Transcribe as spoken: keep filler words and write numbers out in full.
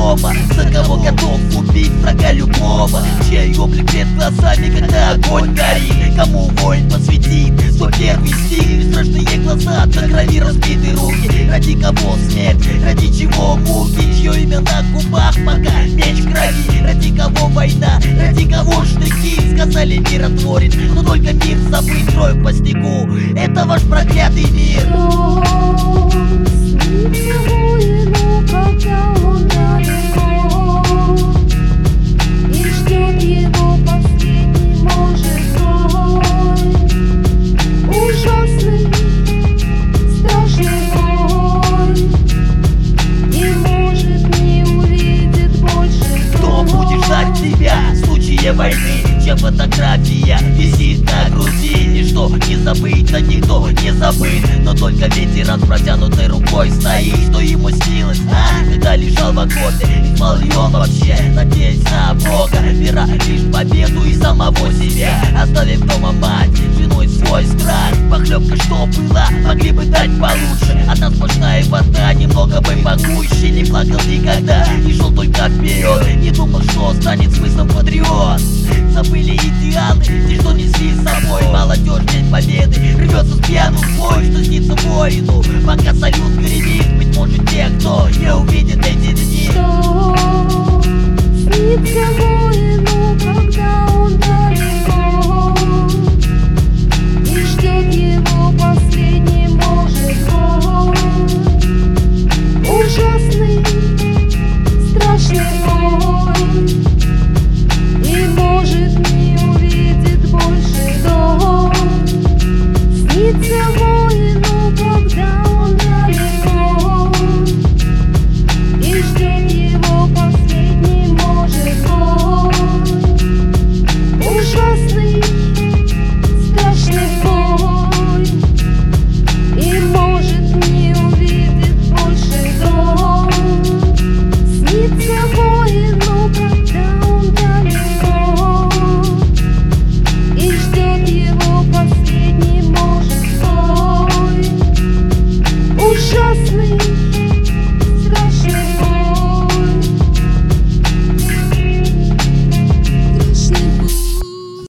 дома. За кого готов убить врага любого, чей облик перед глазами, когда огонь горит. Кому воин посвятит свой первый стих, страшные глаза, до крови разбиты руки. Ради кого смерть, ради чего муки, чье имя на губах, пока меч в крови. Ради кого война, ради кого штыки. Сказали миротворец, но только мир забыть кровь по снегу. Это ваш проклятый мир. Ему, когда он далеко, и ждет его последний, может, бой. Ужасный, страшный бой, и, может, не увидит больше. Кто будет ждать тебя в случае войны, чем фотография висит на груди? Ничто не забыто, никто не забыт, но только ветеран с протянутой рукой стоит. Что ему снилось, а? Когда лежал в окопе, и спал ли он вообще, надеясь на Бога? Вера лишь в победу и самого себя, оставив дома мать, жену и свой страх. Похлебка, что была, могли бы дать получше. Одна сплошная вода, немного бы погуще. Не плакал никогда, и шел только вперед. Не думал, что станет смыслом патриот. Забыли идеалы, те, что несли с собой. Молодежь, день победы, рвется с пьяным в бой. Что снится воину, пока салют гремит.